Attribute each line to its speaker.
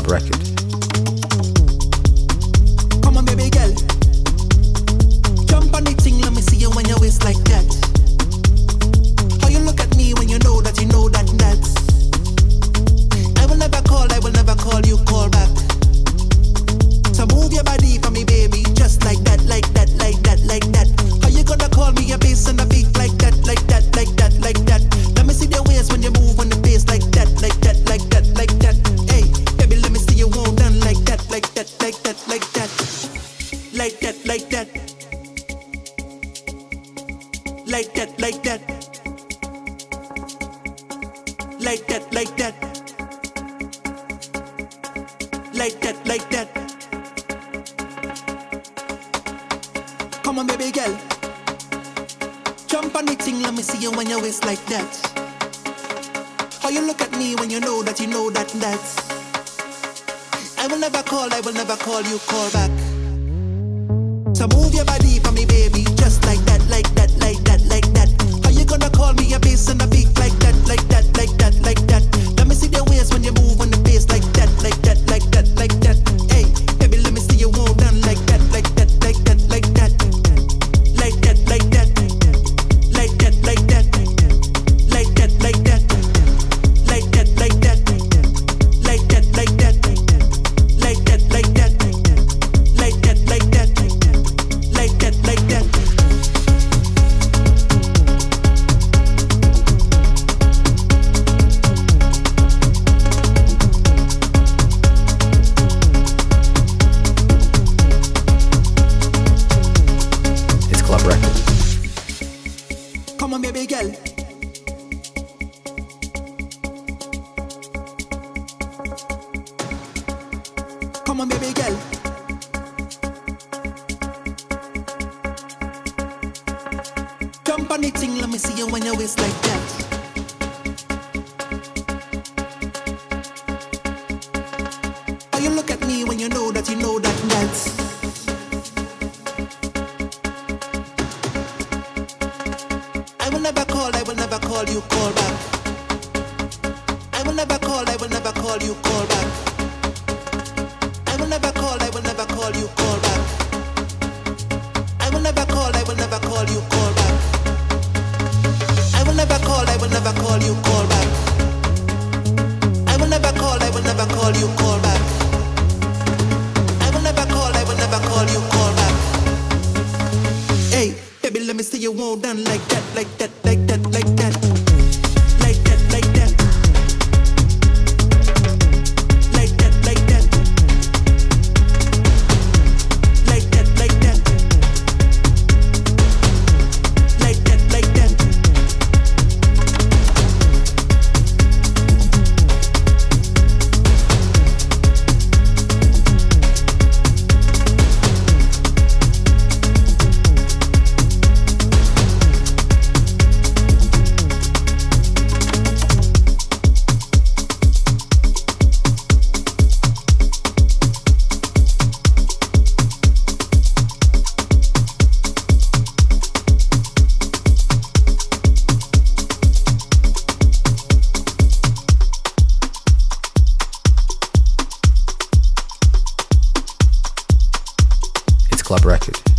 Speaker 1: Club Record.
Speaker 2: Come on, baby girl. Jump on the thing, let me see you when you waist like that. How you look at me when you know that that's. I will never call you, call back. So move your body for me, baby, just like that, like that, like that, like that. How you gonna call me a bass and a beat like that, like that, like that, like that? Let me see the ways when you move on the bass like that, like that, like that, like that. Hey, baby, let me see you all done like that, like that, like that, like that, like that, like that, like that, like that, like that, like that, like that, like that. Come on, baby girl. Jump on the thing, let me see you when you waist like that. How you look at me when you know that that's. I will never call you, call back. So move your body for me, baby, just like that, like that, like that, like that. How you gonna call me a bass and a beat like that, like that, like that, like that? Let me see the ways when you move on the bass like that, like that, like that, like that. Hey, baby, let me see you all done like that, like that, like that, like that, like that, like that, like that, like that, like that, like that, like that, like that, like that, like that, like that, like that, like that, like that, like that, like that.
Speaker 1: It's Club Record.
Speaker 2: Come on, baby girl. Come on, baby girl. Jump on the thing, let me see you when you waist like that. How you look at me when you know that that's. I will never call you, call back. I will never call you, call back. I will never call you, call back. I will never call you, call back. I will never call you, call back. I will never call you, call back. I will never call you, call back. Hey, baby, let me see you all done like that, like that, like that, like that, like that, like that, like that, like that, like that, like that, like that, like that.
Speaker 1: Club Record.